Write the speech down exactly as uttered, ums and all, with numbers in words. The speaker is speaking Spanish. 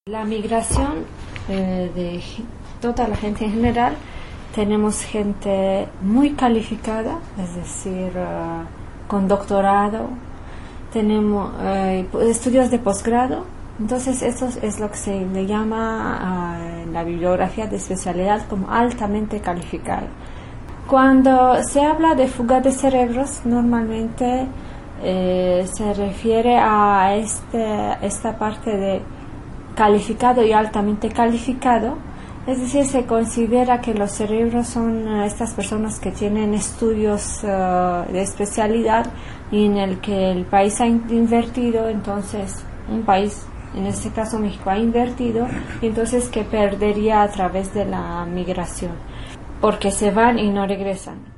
La migración eh, de toda la gente en general, tenemos gente muy calificada, es decir, uh, con doctorado, tenemos uh, estudios de posgrado. Entonces eso es lo que se le llama uh, en la bibliografía de especialidad como altamente calificado. Cuando se habla de fuga de cerebros, normalmente eh, se refiere a este, esta parte de calificado y altamente calificado, es decir, se considera que los cerebros son uh, estas personas que tienen estudios uh, de especialidad y en el que el país ha invertido, entonces un país, en este caso México, ha invertido, y entonces que perdería a través de la migración, porque se van y no regresan.